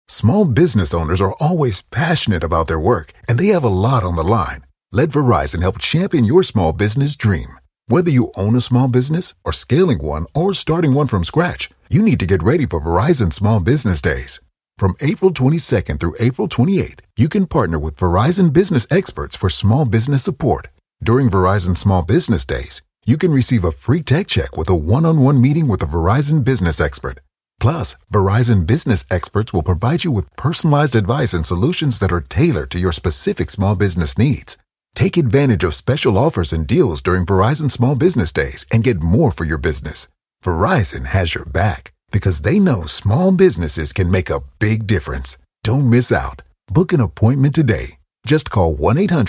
Small business owners are always passionate about their work, and they have a lot on the line. Let Verizon help champion your small business dream. Whether you own a small business or scaling one or starting one from scratch, you need to get ready for Verizon Small Business Days. From April 22nd through April 28th, you can partner with Verizon business experts for small business support. During Verizon Small Business Days, you can receive a free tech check with a one-on-one meeting with a Verizon business expert. Plus, Verizon business experts will provide you with personalized advice and solutions that are tailored to your specific small business needs. Take advantage of special offers and deals during Verizon Small Business Days and get more for your business. Verizon has your back because they know small businesses can make a big difference. Don't miss out. Book an appointment today. Just call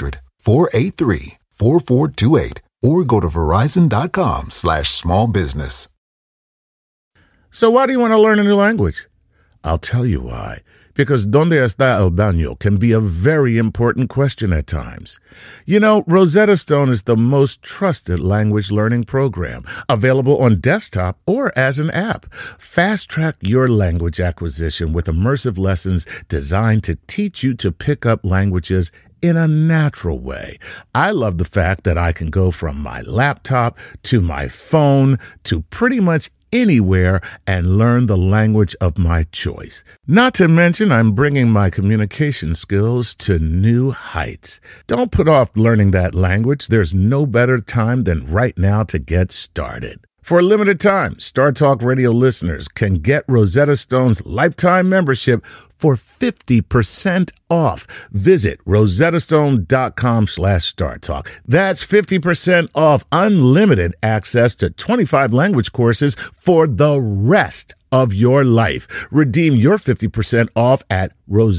1-800-483-4428 or go to verizon.com/smallbusiness. So why do you want to learn a new language? I'll tell you why. Because ¿Dónde está el baño? Can be a very important question at times. You know, Rosetta Stone is the most trusted language learning program, available on desktop or as an app. Fast-track your language acquisition with immersive lessons designed to teach you to pick up languages in a natural way. I love the fact that I can go from my laptop to my phone to pretty much anywhere and learn the language of my choice. Not to mention, I'm bringing my communication skills to new heights. Don't put off learning that language. There's no better time than right now to get started. For a limited time, Star Talk Radio listeners can get Rosetta Stone's lifetime membership for 50% off. Visit rosettastone.com/StarTalk. That's 50% off unlimited access to 25 language courses for the rest of your life. Redeem your 50% off at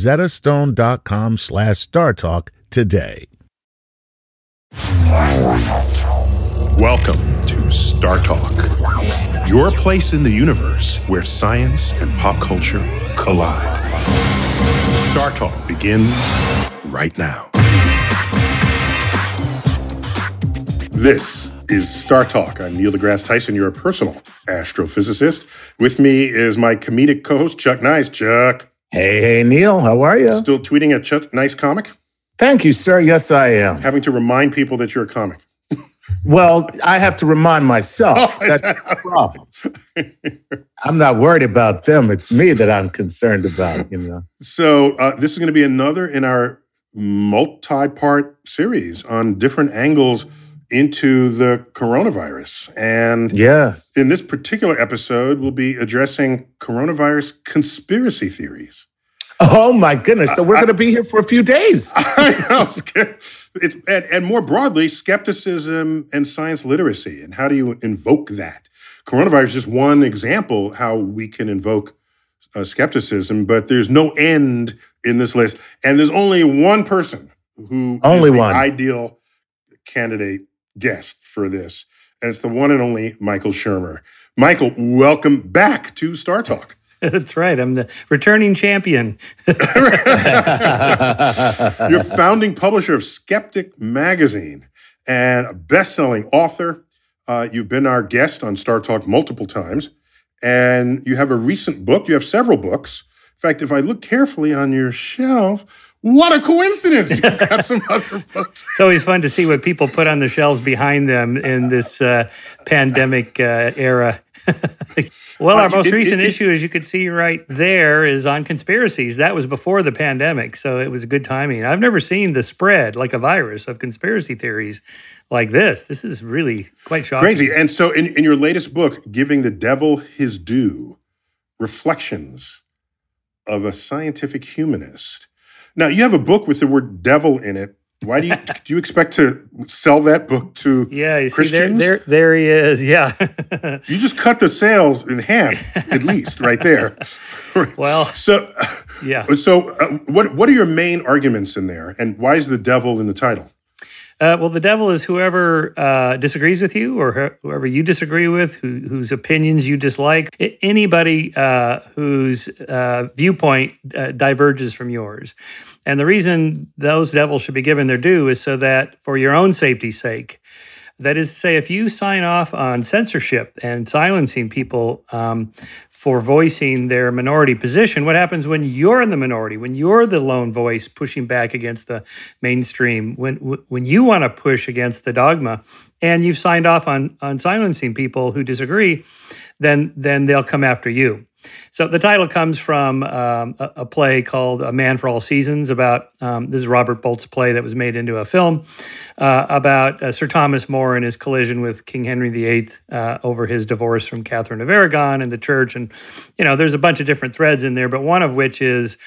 rosettastone.com/StarTalk today. Welcome to Star Talk, your place in the universe where science and pop culture collide. Star Talk begins right now. This is Star Talk. I'm Neil deGrasse Tyson, your personal astrophysicist. With me is my comedic co-host, Chuck Nice. Chuck. Hey, Neil. How are you? Still tweeting a Chuck Nice comic? Thank you, sir. Yes, I am. Having to remind people that you're a comic. Well, I have to remind myself. That's the problem. I'm not worried about them. It's me that I'm concerned about, you know. So this is going to be another in our multi-part series on different angles into the coronavirus. And yes, in this particular episode, we'll be addressing coronavirus conspiracy theories. Oh, my goodness. So we're going to be here for a few days. I know. And more broadly, skepticism and science literacy. And how do you invoke that? Coronavirus is just one example how we can invoke skepticism, but there's no end in this list. And there's only one person who is the ideal candidate guest for this. And it's the one and only Michael Shermer. Michael, welcome back to Star Talk. That's right. I'm the returning champion. You're founding publisher of Skeptic Magazine and a best-selling author. You've been our guest on Star Talk multiple times. And you have a recent book. You have several books. In fact, if I look carefully on your shelf, what a coincidence. You've got some other books. It's always fun to see what people put on the shelves behind them in this pandemic era. Well, our most recent issue, as you could see right there, is on conspiracies. That was before the pandemic, so it was good timing. I've never seen the spread like a virus of conspiracy theories like this. This is really quite shocking. Crazy. And so in your latest book, Giving the Devil His Due, Reflections of a Scientific Humanist. Now, you have a book with the word devil in it. Why do you expect to sell that book to Christians? See, there he is. Yeah. You just cut the sales in half, at least, right there. Well, so yeah. So what are your main arguments in there, and why is the devil in the title? Well, the devil is whoever disagrees with you or whoever you disagree with, whose opinions you dislike, anybody whose viewpoint diverges from yours. And the reason those devils should be given their due is so that for your own safety's sake, That is to say, if you sign off on censorship and silencing people for voicing their minority position, what happens when you're in the minority, when you're the lone voice pushing back against the mainstream, when you want to push against the dogma, and you've signed off on silencing people who disagree, then they'll come after you. So the title comes from a play called A Man for All Seasons about, this is Robert Bolt's play that was made into a film, about Sir Thomas More and his collision with King Henry VIII over his divorce from Catherine of Aragon and the church. And, there's a bunch of different threads in there, but one of which is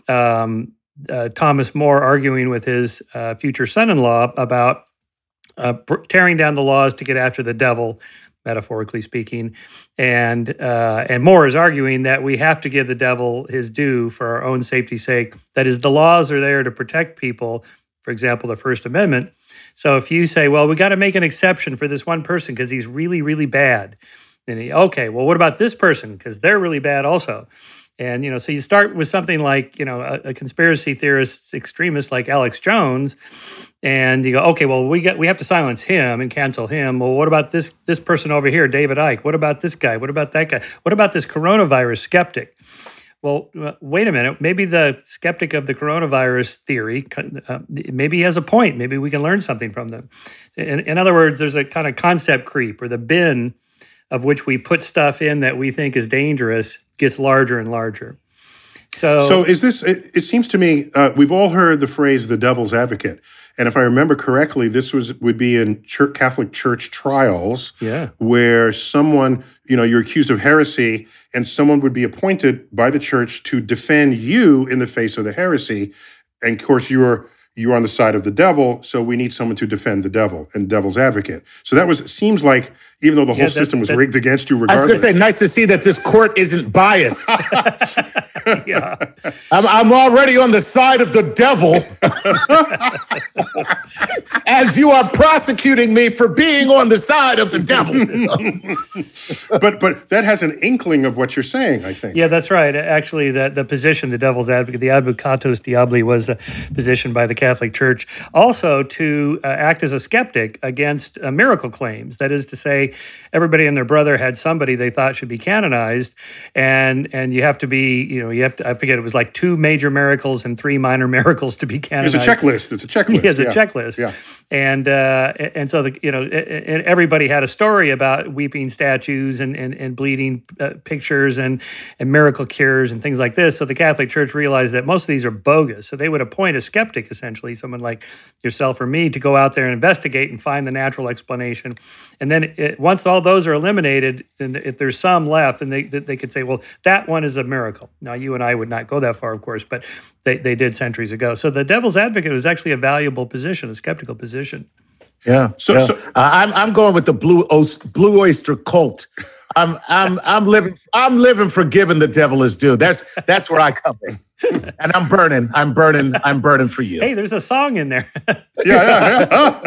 Thomas More arguing with his future son-in-law about tearing down the laws to get after the devil, metaphorically speaking, and More is arguing that we have to give the devil his due for our own safety's sake. That is, the laws are there to protect people, for example, the First Amendment. So if you say, well, we got to make an exception for this one person because he's really, really bad, then okay, well, what about this person? Because they're really bad also. And, so you start with something like, a conspiracy theorist extremist like Alex Jones, and you go, okay, well, we have to silence him and cancel him. Well, what about this person over here, David Icke? What about this guy? What about that guy? What about this coronavirus skeptic? Well, wait a minute. Maybe the skeptic of the coronavirus theory, maybe he has a point. Maybe we can learn something from them. In other words, there's a kind of concept creep, or the bin of which we put stuff in that we think is dangerous gets larger and larger. So is this, it seems to me, we've all heard the phrase the devil's advocate. And if I remember correctly, this would be in Catholic Church trials, where someone, you're accused of heresy, and someone would be appointed by the church to defend you in the face of the heresy. And of course, you're on the side of the devil, so we need someone to defend the devil, and devil's advocate. So seems like, even though the whole system was rigged against you regardless. I was going to say, nice to see that this court isn't biased. Yeah. I'm already on the side of the devil as you are prosecuting me for being on the side of the devil. But that has an inkling of what you're saying, I think. Yeah, that's right. Actually, the position, the devil's advocate, the advocatus diaboli, was the position by the Catholic Church also to act as a skeptic against miracle claims. That is to say, everybody and their brother had somebody they thought should be canonized, and you have to be, I forget, it was like 2 major miracles and 3 minor miracles to be canonized. It's a checklist. Yeah, it's a checklist. Yeah. And so everybody had a story about weeping statues and bleeding pictures and miracle cures and things like this. So the Catholic Church realized that most of these are bogus. So they would appoint a skeptic, essentially, someone like yourself or me, to go out there and investigate and find the natural explanation. And then once all those are eliminated, then if there's some left, then they could say, well, that one is a miracle. Now, you and I would not go that far, of course, but they did centuries ago. So the devil's advocate was actually a valuable position, a skeptical position. Yeah. So I'm going with the Blue Oyster Cult. I'm living for giving the devil his due. That's where I come in. And I'm burning for you. Hey, there's a song in there. Yeah.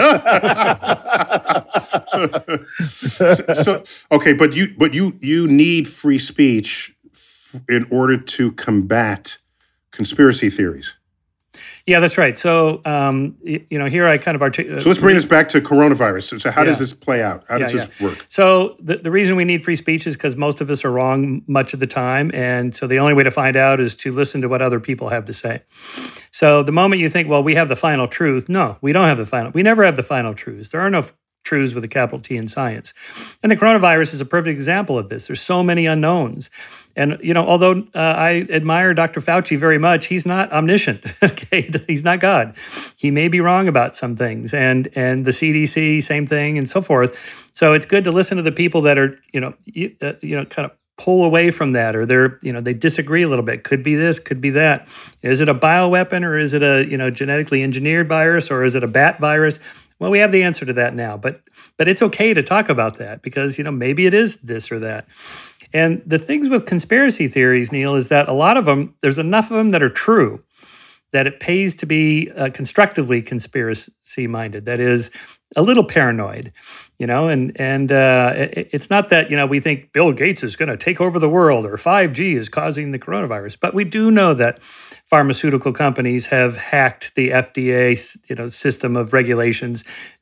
So okay, but you need free speech in order to combat conspiracy theories. Yeah, that's right. So, here I kind of articulate. So let's bring this back to coronavirus. So how does this play out? How does this work? So the reason we need free speech is because most of us are wrong much of the time. And so the only way to find out is to listen to what other people have to say. So the moment you think, well, we have the final truth. No, we don't have we never have the final truths. There are no truths with a capital T in science. And the coronavirus is a perfect example of this. There's so many unknowns. And, although I admire Dr. Fauci very much, he's not omniscient, okay? He's not God. He may be wrong about some things, and the CDC, same thing, and so forth. So it's good to listen to the people that are, kind of pull away from that, or they disagree a little bit. Could be this, could be that. Is it a bioweapon, or is it a, genetically engineered virus, or is it a bat virus? Well, we have the answer to that now, but it's okay to talk about that because, maybe it is this or that. And the things with conspiracy theories, Neil, is that a lot of them, there's enough of them that are true that it pays to be constructively conspiracy-minded. That is, a little paranoid, and it's not that, we think Bill Gates is going to take over the world or 5G is causing the coronavirus. But we do know that pharmaceutical companies have hacked the FDA, system of regulations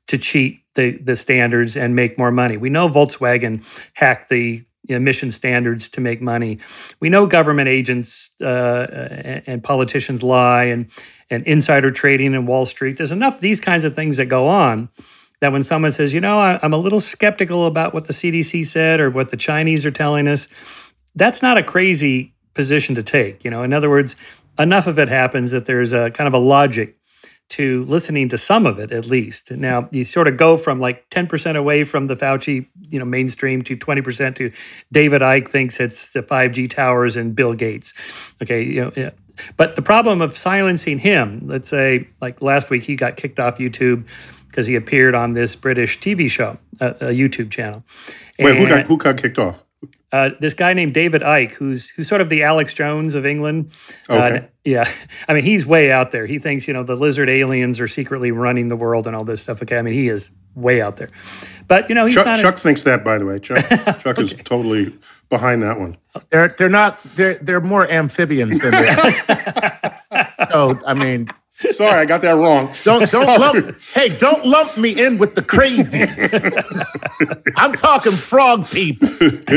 to cheat the standards and make more money. We know Volkswagen hacked the emission standards to make money. We know government agents and politicians lie and insider trading in Wall Street. There's enough of these kinds of things that go on that when someone says, I'm a little skeptical about what the CDC said or what the Chinese are telling us, that's not a crazy position to take. In other words, enough of it happens that there's a kind of a logic to listening to some of it, at least. Now, you sort of go from like 10% away from the Fauci, mainstream to 20% to David Icke thinks it's the 5G towers and Bill Gates. Okay, But the problem of silencing him, let's say, like last week, he got kicked off YouTube because he appeared on this British TV show, a YouTube channel. Wait, who got kicked off? This guy named David Icke, who's sort of the Alex Jones of England. Okay. Yeah. I mean, he's way out there. He thinks, the lizard aliens are secretly running the world and all this stuff. Okay. I mean, he is way out there. But, he's Chuck thinks that, by the way. Chuck okay. is totally behind that one. They're not, they're more amphibians than they are. So, I mean... Sorry, I got that wrong. Don't lump me in with the crazies. I'm talking frog people.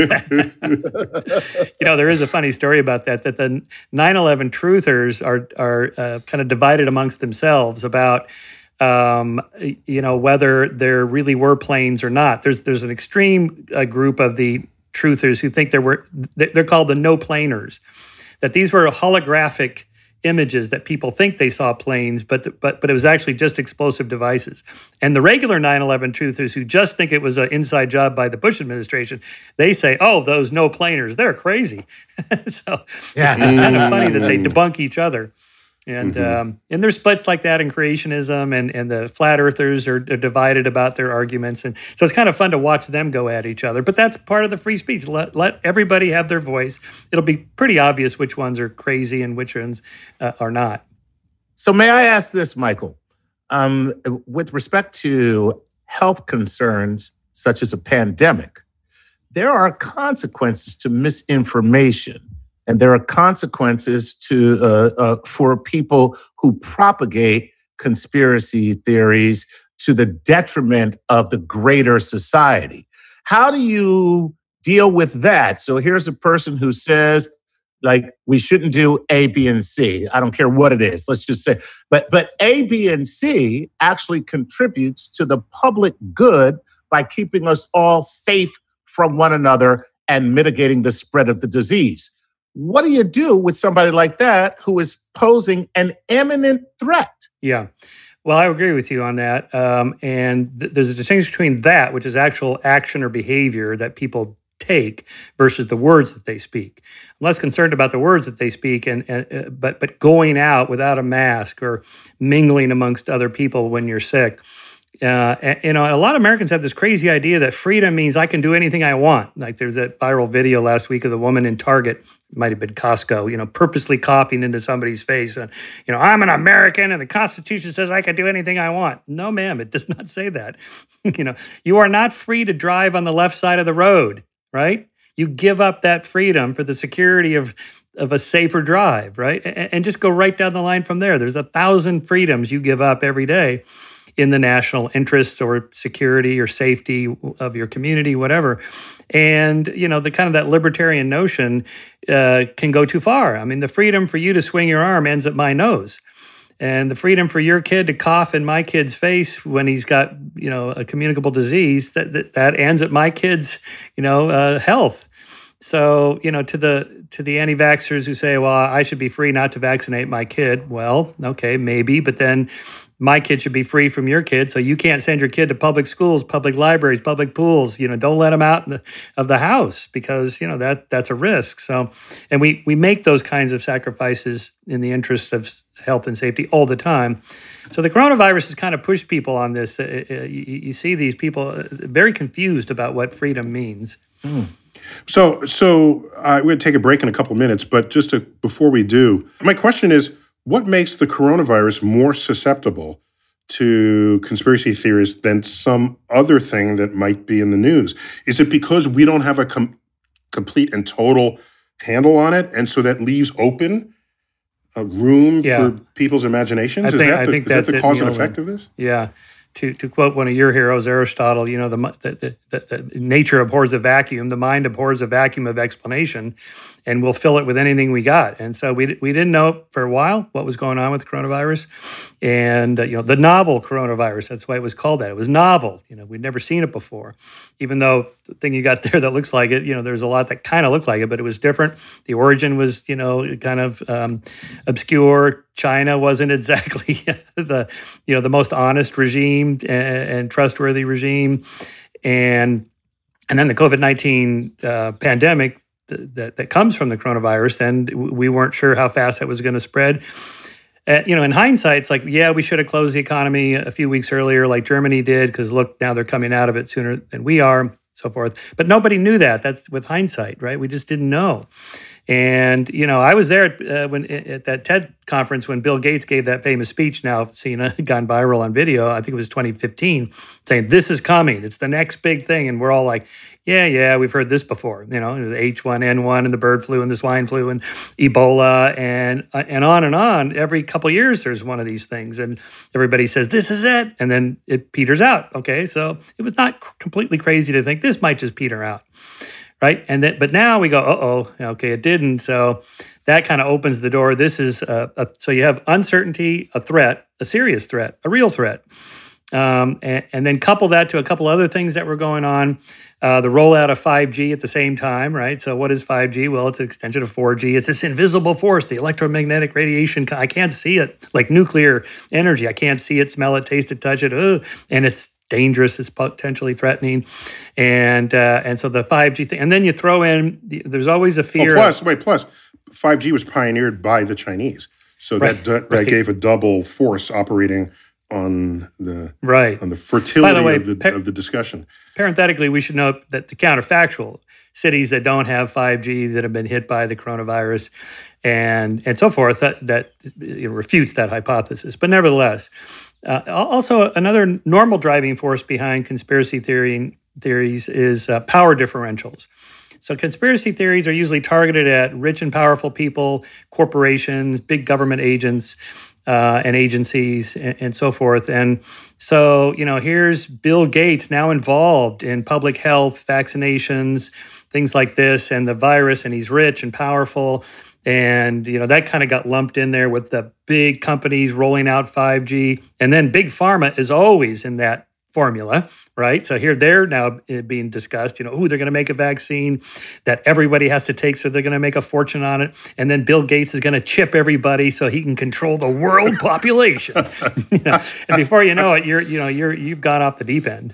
There is a funny story about that the 9/11 truthers are kind of divided amongst themselves about whether there really were planes or not. There's an extreme group of the truthers who think they're called the no-planers, that these were holographic images that people think they saw planes, but it was actually just explosive devices. And the regular 9/11 truthers who just think it was an inside job by the Bush administration, they say, "Oh, those no planers, they're crazy." So yeah, it's kind of funny that they debunk each other. And and there's splits like that in creationism, and the flat earthers are divided about their arguments, and so it's kind of fun to watch them go at each other. But that's part of the free speech. Let everybody have their voice. It'll be pretty obvious which ones are crazy and which ones are not. So may I ask this, Michael, with respect to health concerns such as a pandemic, there are consequences to misinformation. And there are consequences for people who propagate conspiracy theories to the detriment of the greater society. How do you deal with that? So here's a person who says, we shouldn't do A, B, and C. I don't care what it is. Let's just say, but A, B, and C actually contributes to the public good by keeping us all safe from one another and mitigating the spread of the disease. What do you do with somebody like that who is posing an imminent threat? Yeah. Well, I agree with you on that. And there's a distinction between that, which is actual action or behavior that people take, versus the words that they speak. I'm less concerned about the words that they speak, but going out without a mask or mingling amongst other people when you're sick. A lot of Americans have this crazy idea that freedom means I can do anything I want. Like there's that viral video last week of the woman in Target, it might have been Costco, purposely coughing into somebody's face. And, I'm an American and the Constitution says I can do anything I want. No, ma'am, it does not say that. You are not free to drive on the left side of the road, right? You give up that freedom for the security of a safer drive, right? And just go right down the line from there. There's 1,000 freedoms you give up every day in the national interests or security or safety of your community, whatever. And, the kind of that libertarian notion can go too far. I mean, the freedom for you to swing your arm ends at my nose. And the freedom for your kid to cough in my kid's face when he's got, a communicable disease, that ends at my kid's, health. So, to the anti-vaxxers who say, well, I should be free not to vaccinate my kid. Well, okay, maybe, but then my kid should be free from your kid. So you can't send your kid to public schools, public libraries, public pools. Don't let them out of the house because, that's a risk. So, and we make those kinds of sacrifices in the interest of health and safety all the time. So the coronavirus has kind of pushed people on this. You see these people very confused about what freedom means. So we're going to take a break in a couple minutes, but before we do, my question is, what makes the coronavirus more susceptible to conspiracy theories than some other thing that might be in the news? Is it because we don't have a complete and total handle on it, and so that leaves open room for people's imaginations? I think that's the cause and effect of this? Yeah. to quote one of your heroes, Aristotle, the nature abhors a vacuum, the mind abhors a vacuum of explanation, and we'll fill it with anything we got. And so we didn't know for a while what was going on with the coronavirus, and the novel coronavirus. That's why it was called that. It was novel. We'd never seen it before, even though the thing you got there that looks like it. There's a lot that kind of looked like it, but it was different. The origin was kind of obscure. China wasn't exactly the most honest regime and trustworthy regime, and then the COVID-19 pandemic that comes from the coronavirus. And we weren't sure how fast that was going to spread. In hindsight, it's like, yeah, we should have closed the economy a few weeks earlier, like Germany did, because look, now they're coming out of it sooner than we are, so forth. But nobody knew that. That's with hindsight, right? We just didn't know. And, I was there at that TED conference when Bill Gates gave that famous speech, now seen gone viral on video. I think it was 2015, saying, this is coming. It's the next big thing. And we're all like, yeah, we've heard this before, the H1N1 and the bird flu and the swine flu and Ebola and on and on. Every couple of years, there's one of these things. And everybody says, this is it. And then it peters out. Okay, so it was not completely crazy to think this might just peter out. Right. But now we go, okay, it didn't. So that kind of opens the door. This is so you have uncertainty, a threat, a serious threat, a real threat. And then couple that to a couple other things that were going on. The rollout of 5G at the same time, right? So what is 5G? Well, it's an extension of 4G. It's this invisible force, the electromagnetic radiation. I can't see it, like nuclear energy. I can't see it, smell it, taste it, touch it. And it's dangerous, it's potentially threatening. And so the 5G thing. And then you throw in, there's always a fear. Plus, 5G was pioneered by the Chinese. So that gave a double force operating on the on the fertility of the discussion. Parenthetically, we should note that the counterfactual, cities that don't have 5G that have been hit by the coronavirus and so forth, that refutes that hypothesis. But nevertheless, also another normal driving force behind conspiracy theories is power differentials. So conspiracy theories are usually targeted at rich and powerful people, corporations, big government agents, and agencies and so forth. And so, here's Bill Gates now involved in public health, vaccinations, things like this, and the virus, and he's rich and powerful. And, that kind of got lumped in there with the big companies rolling out 5G. And then Big Pharma is always in that formula, right? So here they're now being discussed, they're going to make a vaccine that everybody has to take, so they're going to make a fortune on it. And then Bill Gates is going to chip everybody so he can control the world population. And before you know it, you've gone off the deep end.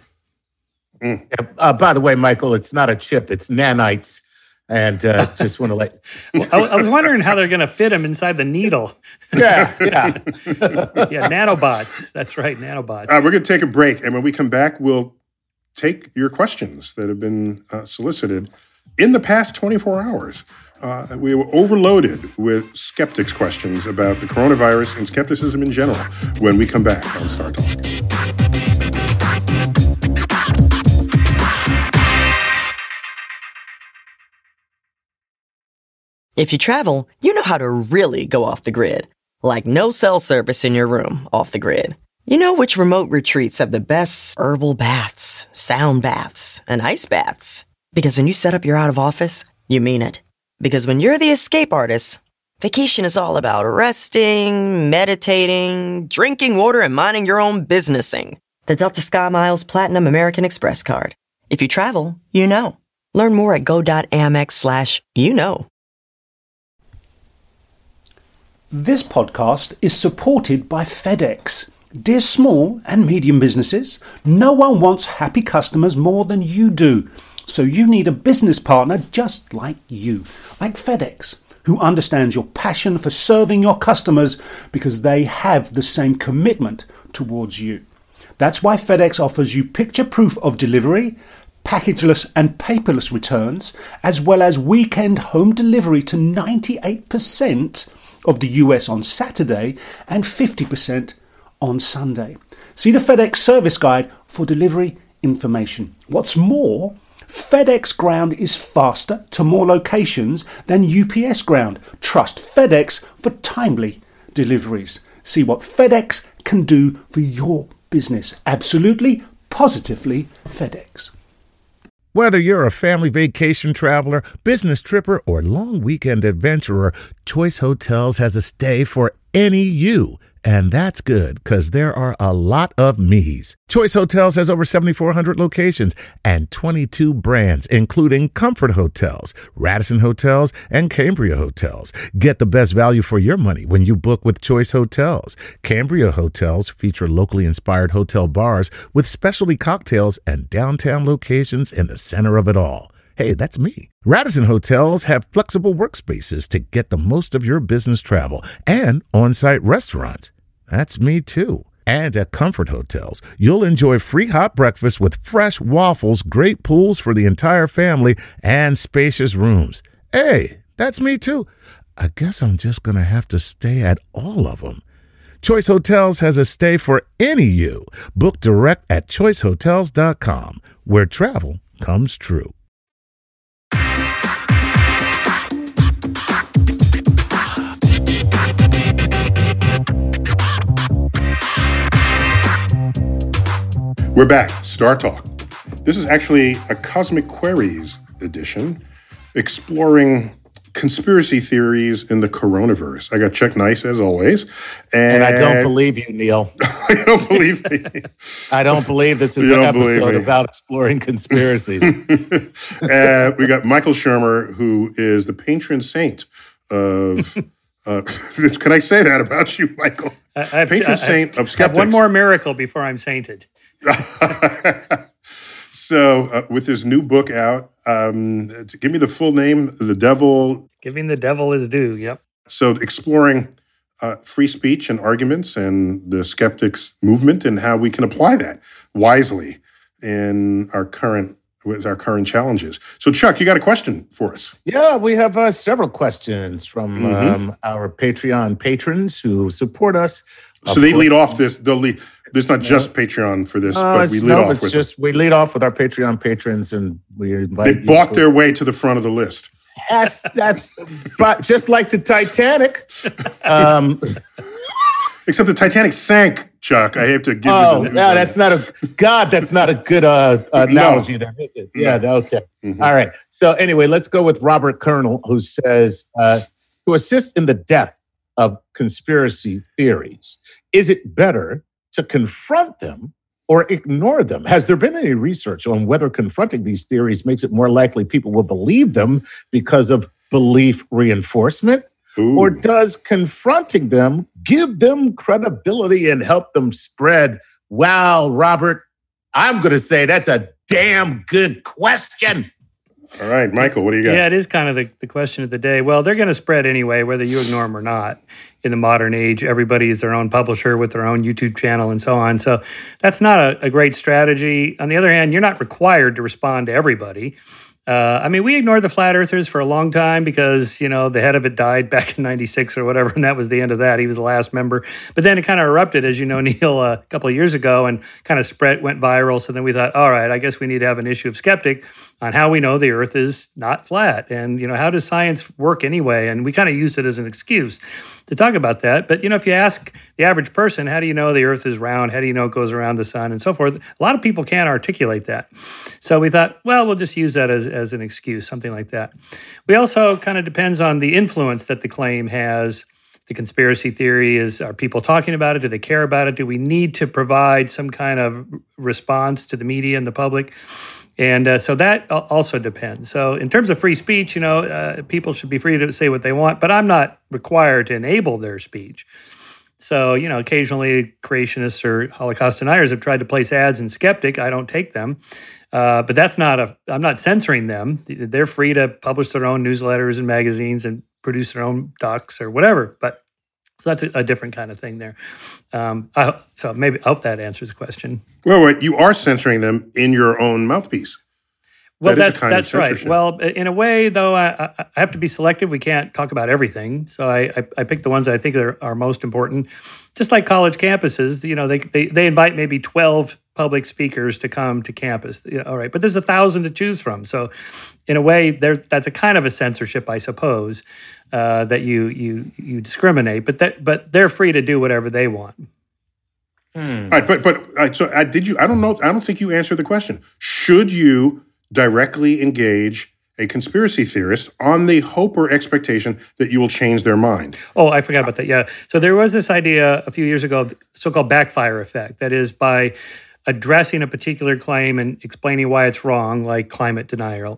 By the way, Michael, it's not a chip, it's nanites. And just want to I was wondering how they're going to fit him inside the needle. Yeah. Nanobots. That's right, nanobots. We're going to take a break. And when we come back, we'll take your questions that have been solicited in the past 24 hours. We were overloaded with skeptics' questions about the coronavirus and skepticism in general when we come back on Star Talk. If you travel, you know how to really go off the grid. Like no cell service in your room, off the grid. You know which remote retreats have the best herbal baths, sound baths, and ice baths. Because when you set up your out of office, you mean it. Because when you're the escape artist, vacation is all about resting, meditating, drinking water, and minding your own businessing. The Delta SkyMiles Platinum American Express card. If you travel, you know. Learn more at go.amex/you-know. This podcast is supported by FedEx. Dear small and medium businesses, no one wants happy customers more than you do. So you need a business partner just like you, like FedEx, who understands your passion for serving your customers because they have the same commitment towards you. That's why FedEx offers you picture proof of delivery, packageless and paperless returns, as well as weekend home delivery to 98% of the US on Saturday and 50% on Sunday. See the FedEx service guide for delivery information. What's more, FedEx Ground is faster to more locations than UPS Ground. Trust FedEx for timely deliveries. See what FedEx can do for your business. Absolutely, positively FedEx. Whether you're a family vacation traveler, business tripper, or long weekend adventurer, Choice Hotels has a stay for any you. And that's good, because there are a lot of me's. Choice Hotels has over 7,400 locations and 22 brands, including Comfort Hotels, Radisson Hotels, and Cambria Hotels. Get the best value for your money when you book with Choice Hotels. Cambria Hotels feature locally inspired hotel bars with specialty cocktails and downtown locations in the center of it all. Hey, that's me. Radisson Hotels have flexible workspaces to get the most of your business travel and on-site restaurants. That's me too. And at Comfort Hotels, you'll enjoy free hot breakfast with fresh waffles, great pools for the entire family, and spacious rooms. Hey, that's me too. I guess I'm just going to have to stay at all of them. Choice Hotels has a stay for any you. Book direct at choicehotels.com, where travel comes true. We're back. Star Talk. This is actually a Cosmic Queries edition, exploring conspiracy theories in the coronavirus. I got Chuck Nice, as always. And I don't believe you, Neil. You don't believe me? I don't believe this is an episode about exploring conspiracies. We got Michael Shermer, who is the patron saint of... can I say that about you, Michael? Patron saint of skeptics. I have one more miracle before I'm sainted. So, with his new book out, give me the full name, The Devil. Giving the Devil His Due, yep. So, exploring free speech and arguments and the skeptics movement and how we can apply that wisely in with our current challenges. So, Chuck, you got a question for us? Yeah, we have several questions from our Patreon patrons who support us. So they lead off this. They'll lead. There's not just Patreon for this, but we lead off with it. We lead off with our Patreon patrons, and we invite. They bought their way to the front of the list. Yes, but just like the Titanic. Except the Titanic sank, Chuck. I have to give you that's not a good analogy there, is it? Yeah, okay. Mm-hmm. All right. So anyway, let's go with Robert Colonel, who says, to assist in the death of conspiracy theories, is it better to confront them or ignore them? Has there been any research on whether confronting these theories makes it more likely people will believe them because of belief reinforcement? Ooh. Or does confronting them give them credibility and help them spread? Wow, Robert, I'm going to say that's a damn good question. All right, Michael, what do you got? Yeah, it is kind of the question of the day. Well, they're going to spread anyway, whether you ignore them or not. In the modern age, everybody is their own publisher with their own YouTube channel and so on. So that's not a great strategy. On the other hand, you're not required to respond to everybody. We ignored the flat earthers for a long time because, the head of it died back in 96 or whatever, and that was the end of that. He was the last member. But then it kind of erupted, as you know, Neil, a couple of years ago and kind of went viral. So then we thought, all right, I guess we need to have an issue of skeptic on how we know the earth is not flat. And, how does science work anyway? And we kind of used it as an excuse to talk about that. But, if you ask the average person, how do you know the earth is round? How do you know it goes around the sun and so forth? A lot of people can't articulate that. So we thought, well, we'll just use that as an excuse, something like that. We also kind of depends on the influence that the claim has. The conspiracy theory are people talking about it? Do they care about it? Do we need to provide some kind of response to the media and the public? And so that also depends. So in terms of free speech, people should be free to say what they want, but I'm not required to enable their speech. So, occasionally creationists or Holocaust deniers have tried to place ads in Skeptic. I don't take them. But that's I'm not censoring them. They're free to publish their own newsletters and magazines and produce their own docs or whatever. So that's a different kind of thing there. I hope that answers the question. Well, wait, you are censoring them in your own mouthpiece. Well, that's right. Well, in a way, though, I have to be selective. We can't talk about everything. So I pick the ones I think are most important. Just like college campuses, they invite maybe 12 public speakers to come to campus. All right, but there's 1,000 to choose from. So in a way, that's a kind of a censorship, I suppose, that you discriminate. But they're free to do whatever they want. All right, did you? I don't know. I don't think you answered the question. Should you directly engage a conspiracy theorist on the hope or expectation that you will change their mind? Oh, I forgot about that. Yeah. So there was this idea a few years ago, the so-called backfire effect. That is, by addressing a particular claim and explaining why it's wrong, like climate denial,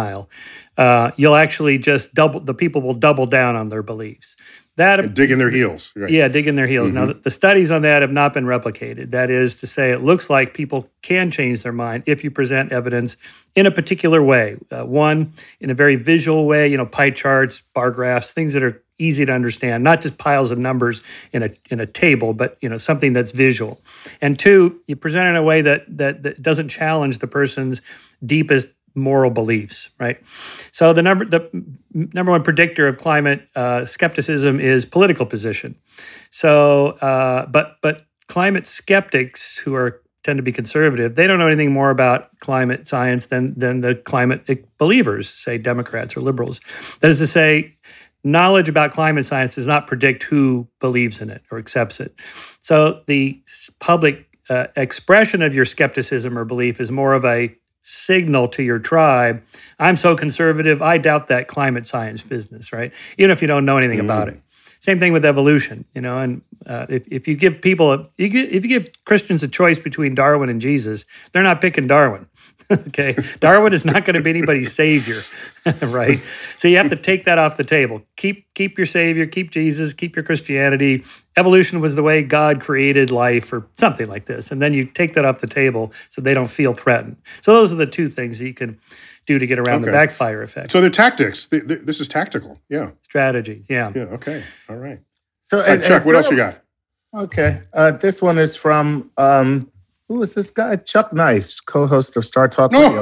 you'll actually the people will double down on their beliefs. And dig in their heels. Right. Yeah, dig in their heels. Mm-hmm. Now, the studies on that have not been replicated. That is to say, it looks like people can change their mind if you present evidence in a particular way. One, in a very visual way, pie charts, bar graphs, things that are easy to understand, not just piles of numbers in a table, but something that's visual. And two, you present it in a way that doesn't challenge the person's deepest moral beliefs, right? So the number one predictor of climate skepticism is political position. So, but climate skeptics who tend to be conservative, they don't know anything more about climate science than the climate believers, say Democrats or liberals. That is to say, knowledge about climate science does not predict who believes in it or accepts it. So the public expression of your skepticism or belief is more of a signal to your tribe, I'm so conservative, I doubt that climate science business, right? Even if you don't know anything about it. Same thing with evolution, and if you give people, if you give Christians a choice between Darwin and Jesus, they're not picking Darwin. Okay, Darwin is not going to be anybody's savior, right? So you have to take that off the table. Keep your savior, keep Jesus, keep your Christianity. Evolution was the way God created life, or something like this, and then you take that off the table so they don't feel threatened. So those are the two things that you can do to get around the backfire effect. So they're tactics. This is tactical. Yeah. Strategies. Yeah. Yeah. Okay. All right. So Chuck, what else you got? Okay. This one is from. Who is this guy? Chuck Nice, co-host of Star Talk Radio.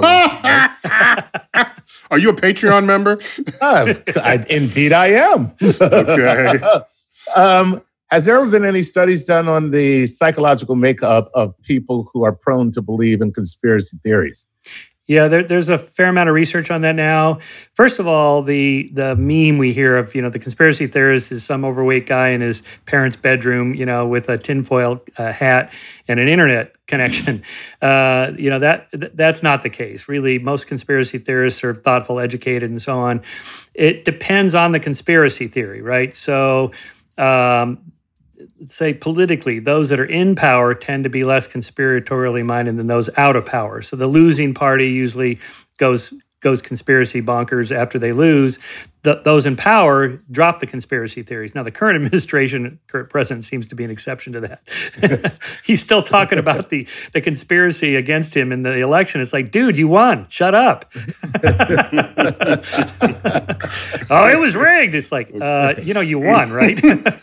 Are you a Patreon member? Indeed, I am. Okay. Has there ever been any studies done on the psychological makeup of people who are prone to believe in conspiracy theories? Yeah, there's a fair amount of research on that now. First of all, the meme we hear of, the conspiracy theorist is some overweight guy in his parents' bedroom, with a tinfoil hat and an internet connection. That's not the case. Really, most conspiracy theorists are thoughtful, educated, and so on. It depends on the conspiracy theory, right? So, say politically, those that are in power tend to be less conspiratorially minded than those out of power. So the losing party usually goes conspiracy bonkers after they lose. Those in power drop the conspiracy theories. Now, the current president seems to be an exception to that. He's still talking about the conspiracy against him in the election. It's like, dude, you won. Shut up. Oh, it was rigged. It's like, you won, right?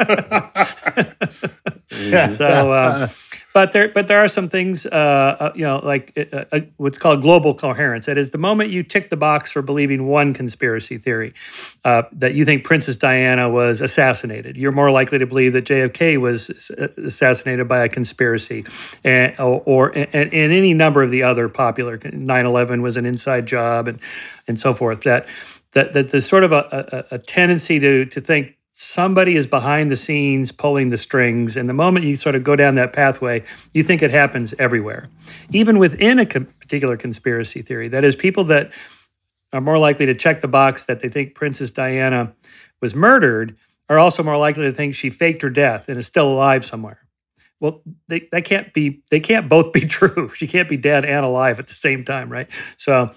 So, but there are some things, like what's called global coherence. That is, the moment you tick the box for believing one conspiracy theory, that you think Princess Diana was assassinated, you're more likely to believe that JFK was assassinated by a conspiracy, and any number of the other popular. 9/11 was an inside job, and so forth. That there's sort of a tendency to think somebody is behind the scenes pulling the strings. And the moment you sort of go down that pathway, you think it happens everywhere, even within a particular conspiracy theory. That is, people that are more likely to check the box that they think Princess Diana was murdered are also more likely to think she faked her death and is still alive somewhere. Well, they can't both be true. She can't be dead and alive at the same time, right? So,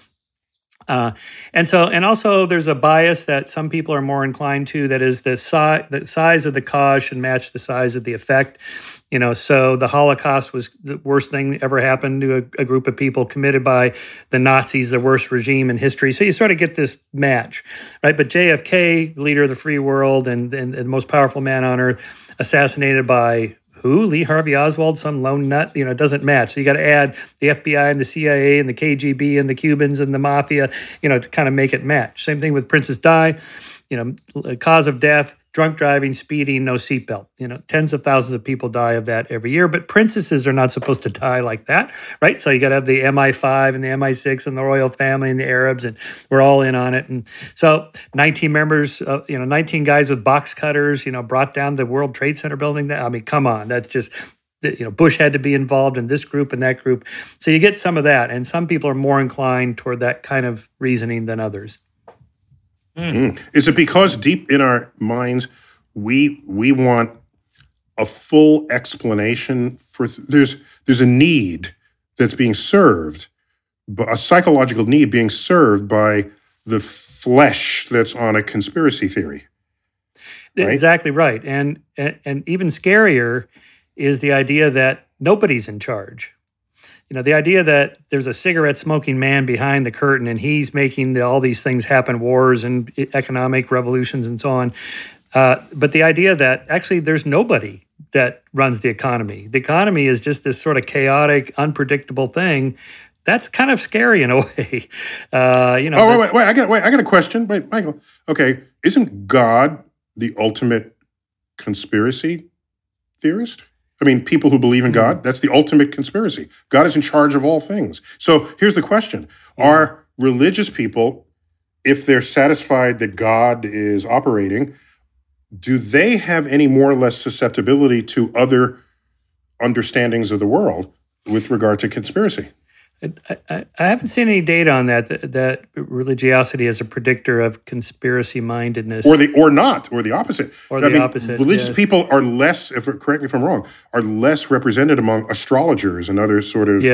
and also there's a bias that some people are more inclined to, that is the size of the cause should match the size of the effect. So the Holocaust was the worst thing that ever happened to a group of people committed by the Nazis, the worst regime in history. So you sort of get this match, right? But JFK, leader of the free world and the most powerful man on earth, assassinated by who? Lee Harvey Oswald, some lone nut? It doesn't match. So you got to add the FBI and the CIA and the KGB and the Cubans and the mafia, to kind of make it match. Same thing with Princess Di, cause of death, drunk driving, speeding, no seatbelt. Tens of thousands of people die of that every year, but princesses are not supposed to die like that, right? So you got to have the MI5 and the MI6 and the royal family and the Arabs, and we're all in on it. And so 19 members, 19 guys with box cutters, brought down the World Trade Center building. I mean, come on, that's Bush had to be involved in this group and that group. So you get some of that, and some people are more inclined toward that kind of reasoning than others. Is it because deep in our minds we want a full explanation for there's a need that's being served, a psychological need being served by the flesh that's on a conspiracy theory? Right? Exactly right. And even scarier is the idea that nobody's in charge. The idea that there's a cigarette smoking man behind the curtain and he's making all these things happen, wars and economic revolutions and so on. But the idea that actually there's nobody that runs the economy. The economy is just this sort of chaotic, unpredictable thing. That's kind of scary in a way. Wait! I got a question. Wait, Michael. Okay, isn't God the ultimate conspiracy theorist? I mean, people who believe in God, that's the ultimate conspiracy. God is in charge of all things. So here's the question. Are religious people, if they're satisfied that God is operating, do they have any more or less susceptibility to other understandings of the world with regard to conspiracy? I haven't seen any data on that religiosity is a predictor of conspiracy mindedness, or the opposite. Opposite. Religious people are less, correct me if I'm wrong, are less represented among astrologers and other sort of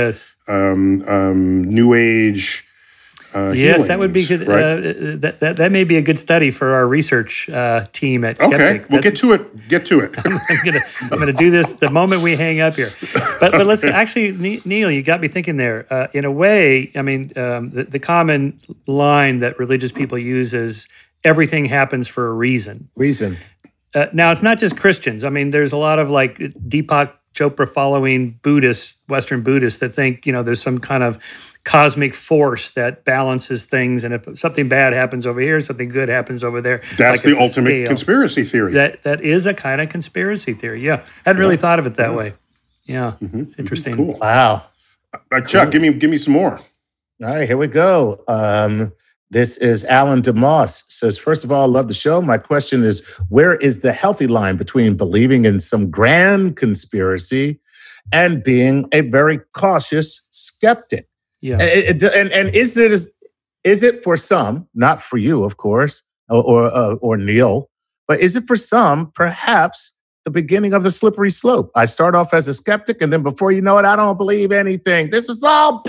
New Age. Yes, that would be good. Right? That may be a good study for our research team at Skeptic. Okay, we'll get to it. I'm gonna do this the moment we hang up here. But let's actually, Neil, you got me thinking there. In a way, I mean, the common line that religious people use is everything happens for a reason. Now, it's not just Christians. I mean, there's a lot of like Deepak Chopra following Buddhists, Western Buddhists, that think there's some kind of cosmic force that balances things, and if something bad happens over here, something good happens over there. That's the ultimate conspiracy theory. That is a kind of conspiracy theory. Yeah, I hadn't really thought of it that way. Yeah, it's interesting. Cool. Wow, Chuck, give me some more. All right, here we go. This is Alan DeMoss. Says, first of all, I love the show. My question is, where is the healthy line between believing in some grand conspiracy and being a very cautious skeptic? Yeah. And is it for some, not for you, of course, or Neil, but is it for some perhaps the beginning of the slippery slope? I start off as a skeptic, and then before you know it, I don't believe anything. This is all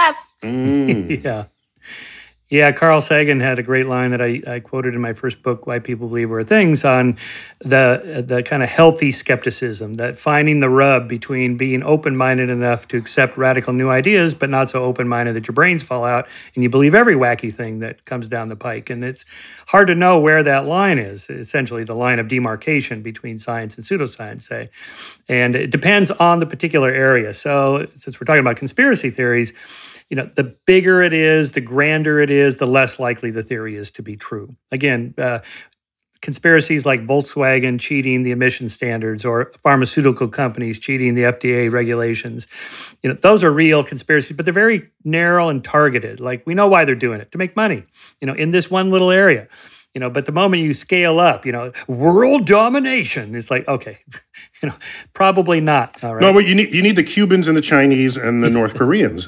BS. Yeah. Yeah, Carl Sagan had a great line that I quoted in my first book, Why People Believe We're Things, on the kind of healthy skepticism, that finding the rub between being open-minded enough to accept radical new ideas, but not so open-minded that your brains fall out and you believe every wacky thing that comes down the pike. And it's hard to know where that line is, essentially the line of demarcation between science and pseudoscience, say. And it depends on the particular area. So since we're talking about conspiracy theories, the bigger it is, the grander it is, the less likely the theory is to be true. Again, conspiracies like Volkswagen cheating the emission standards or pharmaceutical companies cheating the FDA regulations, those are real conspiracies, but they're very narrow and targeted. Like, we know why they're doing it, to make money, in this one little area. But the moment you scale up, world domination, it's like, okay, probably not. All right. No, but you need the Cubans and the Chinese and the North Koreans.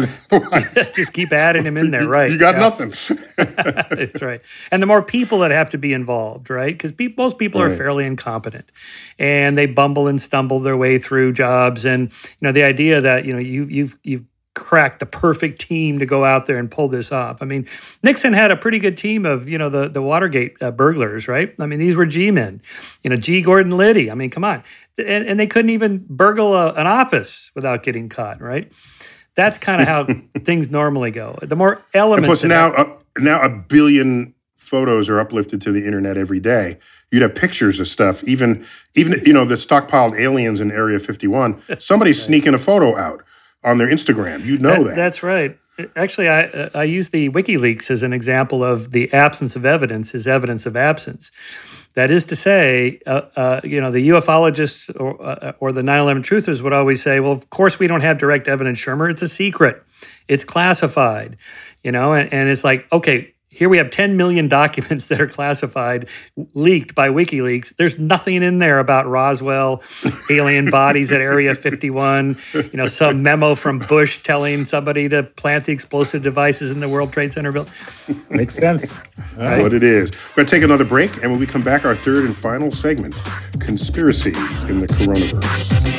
Just keep adding them in there, right? You got nothing. That's right. And the more people that have to be involved, right? Because most people are fairly incompetent, and they bumble and stumble their way through jobs. And the idea that you've cracked the perfect team to go out there and pull this off. I mean, Nixon had a pretty good team of, the Watergate burglars, right? I mean, these were G-men, G. Gordon Liddy. I mean, come on. And they couldn't even burgle an office without getting caught, right? That's kind of how things normally go. The more elements... And plus, now a billion photos are uplifted to the internet every day. You'd have pictures of stuff, even the stockpiled aliens in Area 51. Somebody's sneaking a photo out on their Instagram. That. That's right. Actually, I use the WikiLeaks as an example of the absence of evidence is evidence of absence. That is to say, the ufologists or the 9/11 truthers would always say, well, of course we don't have direct evidence, Shermer. It's a secret. It's classified, and it's like, okay, here we have 10 million documents that are classified, leaked by WikiLeaks. There's nothing in there about Roswell, alien bodies at Area 51, some memo from Bush telling somebody to plant the explosive devices in the World Trade Center building. Makes sense. Right? What it is. We're going to take another break, and when we come back, our third and final segment, Conspiracy in the Coronavirus.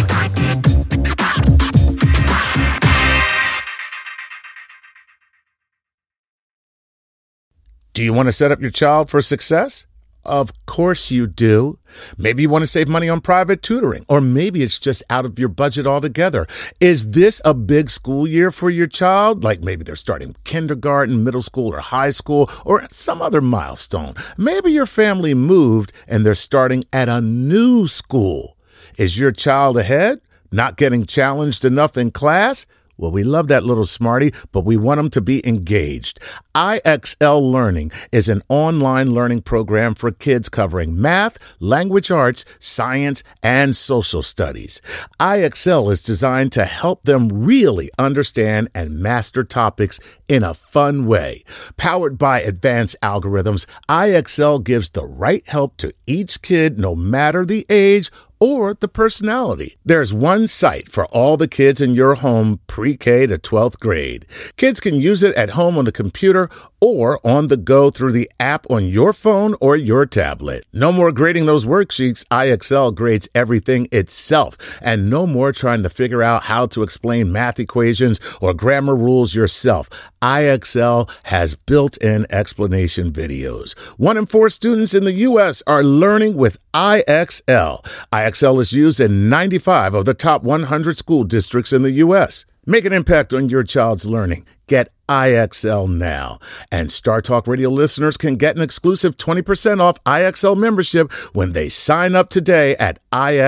Do you want to set up your child for success? Of course you do. Maybe you want to save money on private tutoring, or maybe it's just out of your budget altogether. Is this a big school year for your child? Like maybe they're starting kindergarten, middle school, or high school, or some other milestone. Maybe your family moved and they're starting at a new school. Is your child ahead? Not getting challenged enough in class? Well, we love that little smarty, but we want them to be engaged. IXL Learning is an online learning program for kids covering math, language arts, science, and social studies. IXL is designed to help them really understand and master topics in a fun way. Powered by advanced algorithms, IXL gives the right help to each kid no matter the age or the personality. There's one site for all the kids in your home pre-K to 12th grade. Kids can use it at home on the computer or on the go through the app on your phone or your tablet. No more grading those worksheets. IXL grades everything itself. And no more trying to figure out how to explain math equations or grammar rules yourself. IXL has built-in explanation videos. 1 in 4 students in the U.S. are learning with IXL. IXL is used in 95 of the top 100 school districts in the U.S. Make an impact on your child's learning. Get IXL now. And Star Talk Radio listeners can get an exclusive 20% off IXL membership when they sign up today at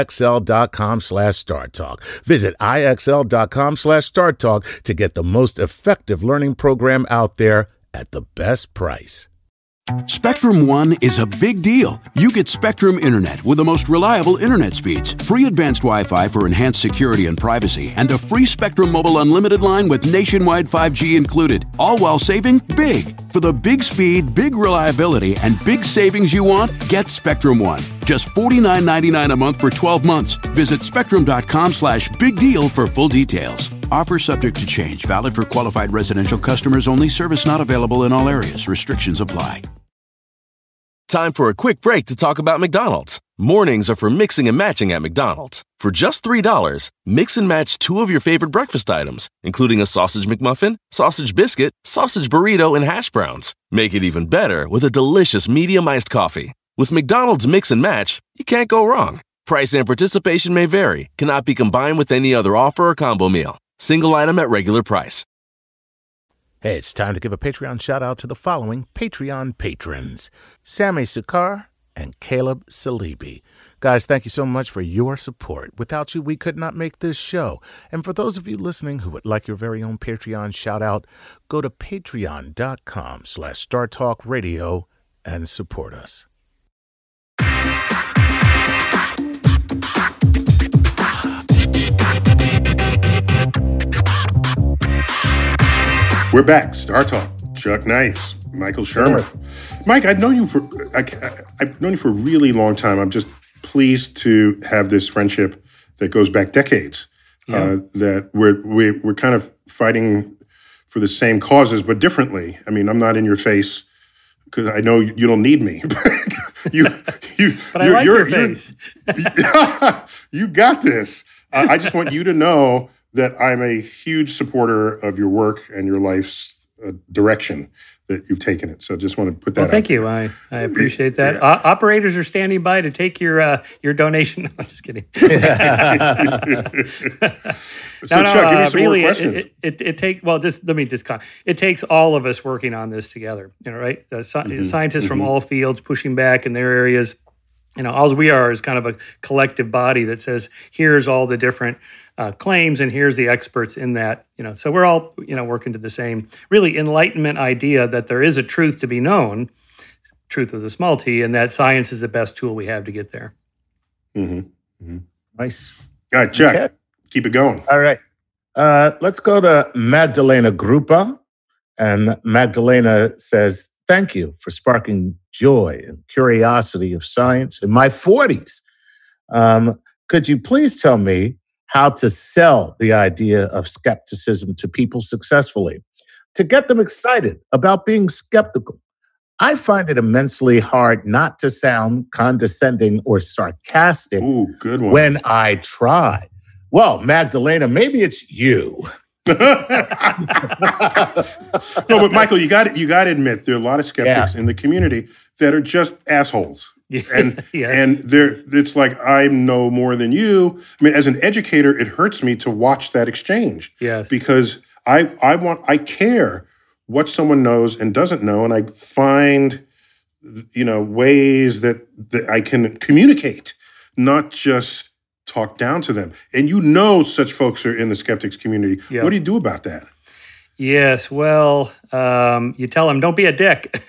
IXL.com/StarTalk. Visit IXL.com/StarTalk to get the most effective learning program out there at the best price. Spectrum One is a big deal. You get Spectrum Internet with the most reliable internet speeds, free advanced Wi-Fi for enhanced security and privacy, and a free Spectrum Mobile Unlimited line with nationwide 5G included, all while saving big. For the big speed, big reliability, and big savings you want, get Spectrum One. Just $49.99 a month for 12 months. Visit spectrum.com/big deal for full details. Offer subject to change. Valid for qualified residential customers only. Service not available in all areas. Restrictions apply. Time for a quick break to talk about McDonald's. Mornings are for mixing and matching at McDonald's. For just $3, mix and match 2 of your favorite breakfast items, including a sausage McMuffin, sausage biscuit, sausage burrito, and hash browns. Make it even better with a delicious medium iced coffee. With McDonald's Mix and Match, you can't go wrong. Price and participation may vary. Cannot be combined with any other offer or combo meal. Single item at regular price. Hey, it's time to give a Patreon shout-out to the following Patreon patrons: Sammy Sukar and Caleb Salibi. Guys, thank you so much for your support. Without you, we could not make this show. And for those of you listening who would like your very own Patreon shout-out, go to patreon.com/StarTalkRadio and support us. We're back. Star Talk. Chuck Nice, Michael Shermer. Mike, I've known you for a really long time. I'm just pleased to have this friendship that goes back decades. That we're kind of fighting for the same causes, but differently. I mean, I'm not in your face because I know you don't need me. But I like your face. You got this. I just want you to know that I'm a huge supporter of your work and your life's direction that you've taken it. So just want to put that out. Thank you. I appreciate that. Yeah. Operators are standing by to take your donation. No, I'm just kidding. So Chuck, give me some more questions. It takes all of us working on this together, right? Scientists from all fields pushing back in their areas. All we are is kind of a collective body that says, here's all the different claims, and here's the experts in that. So we're all, working to the same really enlightenment idea that there is a truth to be known, truth with a small t, and that science is the best tool we have to get there. Mm-hmm. Mm-hmm. Nice. All right, Chuck, okay. Keep it going. All right. Let's go to Magdalena Grupa. And Magdalena says, thank you for sparking joy and curiosity of science in my 40s. Could you please tell me how to sell the idea of skepticism to people successfully, to get them excited about being skeptical? I find it immensely hard not to sound condescending or sarcastic good one. when I try. Well, Magdalena, maybe it's you. No, but Michael, you got to admit there are a lot of skeptics in the community that are just assholes. And Yes. and it's like, I know more than you. I mean, as an educator, it hurts me to watch that exchange. Yes. Because I care what someone knows and doesn't know, and I find ways that I can communicate, not just talk down to them. And such folks are in the skeptics community. Yeah. What do you do about that? Yes, well, you tell them, don't be a dick.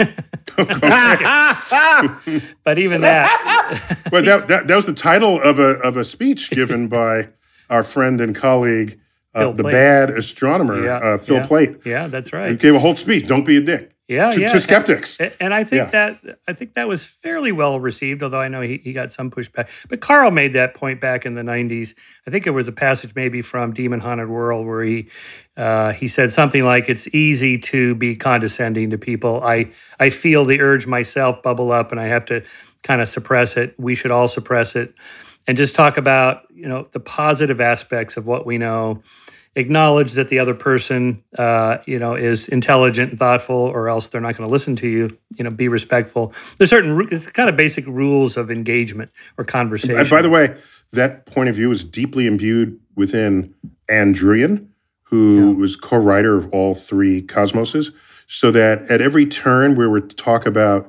But even that. Well, that was the title of a speech given by our friend and colleague, Phil the Plait. bad astronomer, Phil Plait. Yeah, that's He right. gave a whole speech, don't be a dick. To skeptics. And I think that was fairly well received, although I know he got some pushback. But Carl made that point back in the 90s. I think it was a passage maybe from Demon Haunted World where he said something like, it's easy to be condescending to people. I feel the urge myself bubble up and I have to kind of suppress it. We should all suppress it and just talk about, the positive aspects of what we know. Acknowledge that the other person, is intelligent and thoughtful, or else they're not going to listen to you. Be respectful. There's it's kind of basic rules of engagement or conversation. And by the way, that point of view is deeply imbued within Ann Druyan, who was co-writer of all three Cosmoses, so that at every turn where we talk about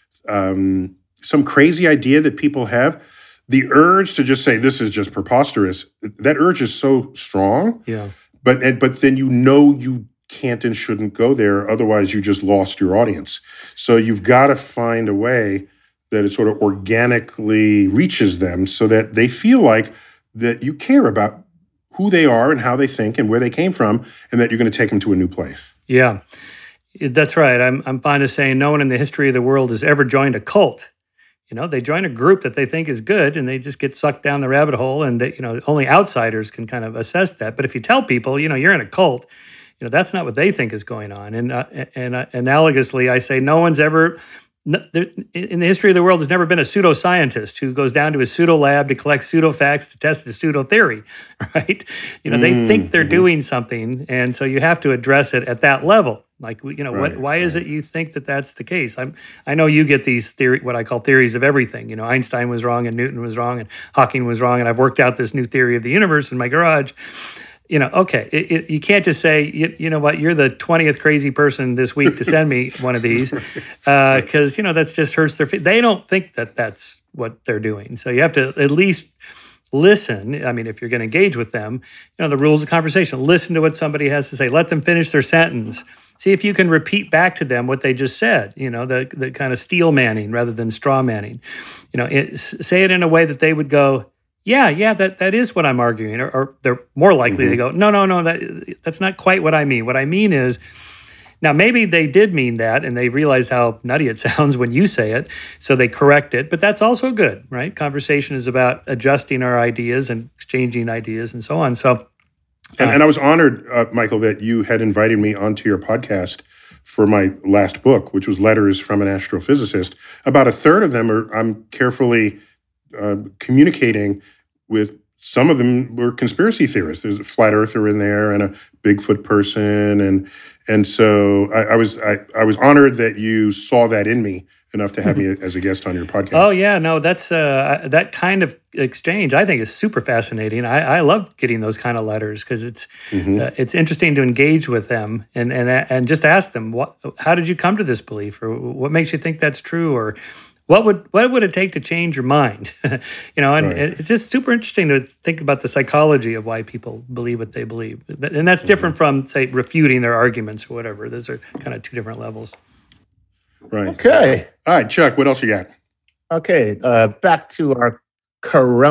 some crazy idea that people have, the urge to just say, this is just preposterous, that urge is so strong. Yeah. But then you can't and shouldn't go there. Otherwise, you just lost your audience. So you've got to find a way that it sort of organically reaches them so that they feel like that you care about who they are and how they think and where they came from, and that you're going to take them to a new place. Yeah, that's right. I'm fond of saying no one in the history of the world has ever joined a cult. They join a group that they think is good and they just get sucked down the rabbit hole, and only outsiders can kind of assess that. But if you tell people, you're in a cult, that's not what they think is going on. And analogously, I say no one's ever, in the history of the world, there's never been a pseudoscientist who goes down to a pseudo lab to collect pseudo facts to test the pseudo theory, right? They think they're doing something, and so you have to address it at that level. Like, why is it you think that that's the case? I know you get these what I call theories of everything. Einstein was wrong and Newton was wrong and Hawking was wrong, and I've worked out this new theory of the universe in my garage. Okay, you can't just say, you know what, you're the 20th crazy person this week to send me one of these, because, that just hurts their feelings. They don't think that that's what they're doing. So you have to at least listen. I mean, if you're going to engage with them, the rules of conversation, listen to what somebody has to say. Let them finish their sentence. See if you can repeat back to them what they just said, the kind of steel manning rather than straw manning. Say it in a way that they would go, yeah, that is what I'm arguing. Or they're more likely to go, no, that's not quite what I mean. What I mean is, now maybe they did mean that and they realized how nutty it sounds when you say it, so they correct it. But that's also good, right? Conversation is about adjusting our ideas and exchanging ideas and so on. So, and I was honored, Michael, that you had invited me onto your podcast for my last book, which was Letters from an Astrophysicist. About a third of them I'm carefully communicating with. Some of them were conspiracy theorists. There's a flat earther in there and a Bigfoot person, and so I was honored that you saw that in me enough to have me as a guest on your podcast. Oh yeah, no, that's that kind of exchange I think is super fascinating. I love getting those kind of letters because it's interesting to engage with them and just ask them how did you come to this belief, or what makes you think that's true, or what would it take to change your mind? And it's just super interesting to think about the psychology of why people believe what they believe. And that's different from, say, refuting their arguments or whatever. Those are kind of two different levels. Right. Okay. All right, Chuck, what else you got? Okay. Back to our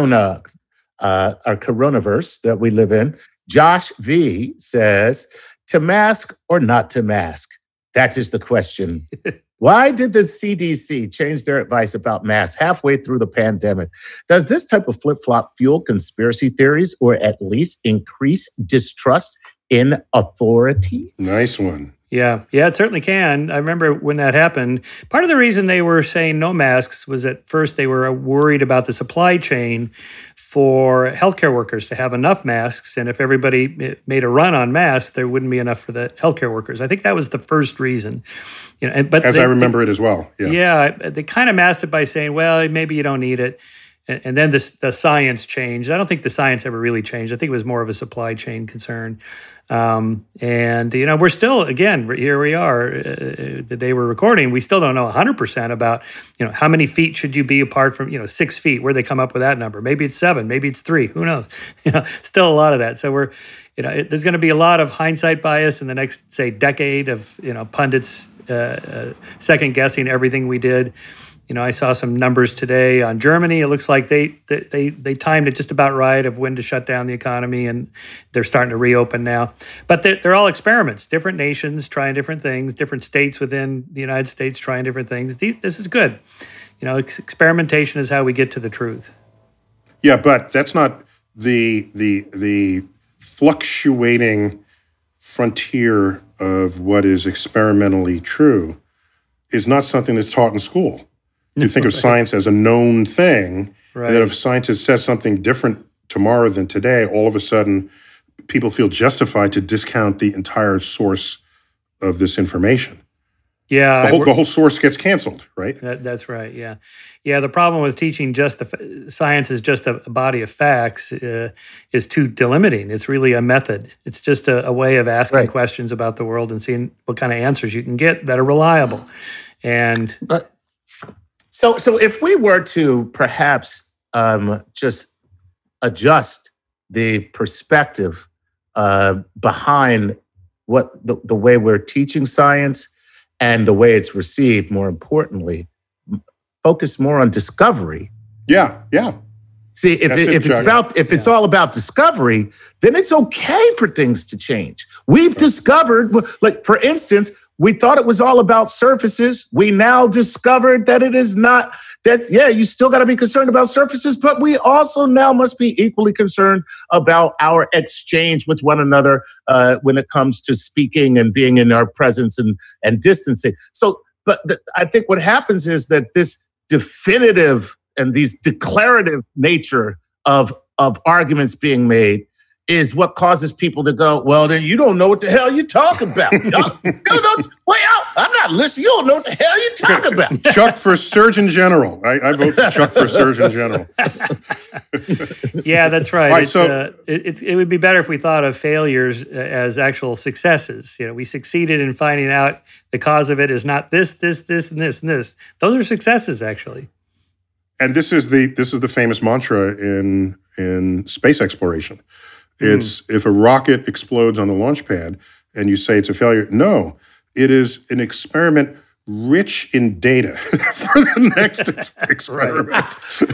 coronaverse that we live in. Josh V says, To mask or not to mask? That is the question. Why did the CDC change their advice about masks halfway through the pandemic? Does this type of flip-flop fuel conspiracy theories or at least increase distrust in authority? Nice one. Yeah, it certainly can. I remember when that happened. Part of the reason they were saying no masks was at first they were worried about the supply chain for healthcare workers to have enough masks. And if everybody made a run on masks, there wouldn't be enough for the healthcare workers. I think that was the first reason. But I remember it as well. Yeah, they kind of masked it by saying, well, maybe you don't need it. And then the science changed. I don't think the science ever really changed. I think it was more of a supply chain concern. We're still, again, here we are, the day we're recording, we still don't know 100% about, how many feet should you be apart from, 6 feet, where they come up with that number. Maybe it's 7, maybe it's 3, who knows? Still a lot of that. So there's going to be a lot of hindsight bias in the next, say, decade of, pundits second guessing everything we did. I saw some numbers today on Germany. It looks like they timed it just about right of when to shut down the economy, and they're starting to reopen now. But they're all experiments. Different nations trying different things. Different states within the United States trying different things. This is good. Experimentation is how we get to the truth. Yeah, but that's not the fluctuating frontier of what is experimentally true is not something that's taught in school. You think of science as a known thing, right. And then if scientist says something different tomorrow than today, all of a sudden people feel justified to discount the entire source of this information. Yeah. The whole source gets canceled, right? That's right, yeah. Yeah, the problem with teaching just science is just a body of facts is too delimiting. It's really a method. It's just a way of asking questions about the world and seeing what kind of answers you can get that are reliable. And... So if we were to perhaps just adjust the perspective behind what the way we're teaching science and the way it's received, more importantly, focus more on discovery. Yeah. See, if it's all about discovery, then it's okay for things to change. We've discovered, like for instance, we thought it was all about surfaces. We now discovered that it is not. You still got to be concerned about surfaces, but we also now must be equally concerned about our exchange with one another when it comes to speaking and being in our presence and distancing. I think what happens is that this definitive and these declarative nature of arguments being made is what causes people to go, well, then you don't know what the hell you're talking about. I'm not listening. You don't know what the hell you're talking about. Chuck for Surgeon General. I vote for Chuck for Surgeon General. Yeah, that's right. Right, it would be better if we thought of failures as actual successes. We succeeded in finding out the cause of it is not this, and this, and this. Those are successes, actually. And this is the famous mantra in space exploration. It's if a rocket explodes on the launch pad and you say it's a failure, no, it is an experiment rich in data for the next experiment.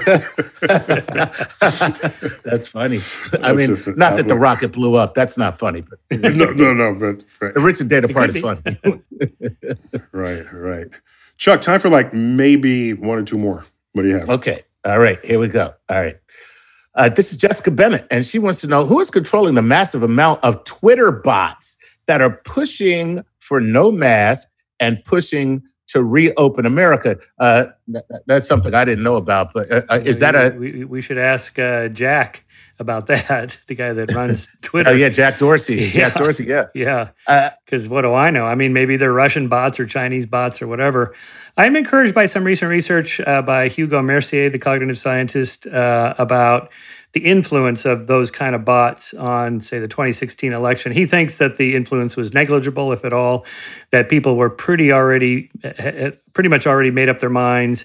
That's funny. I mean, not that the rocket blew up. That's not funny. But no. But right. The rich in data part is funny. Right. Chuck, time for maybe one or two more. What do you have? Okay. All right. Here we go. All right. This is Jessica Bennett, and she wants to know who is controlling the massive amount of Twitter bots that are pushing for no mask and pushing to reopen America. That's something I didn't know about, but is that we should ask Jack about that, the guy that runs Twitter. Oh, yeah, Jack Dorsey. Jack Dorsey, yeah. Yeah, because what do I know? I mean, maybe they're Russian bots or Chinese bots or whatever. I'm encouraged by some recent research by Hugo Mercier, the cognitive scientist, about the influence of those kind of bots on, say, the 2016 election. He thinks that the influence was negligible, if at all, that people were pretty much already made up their minds,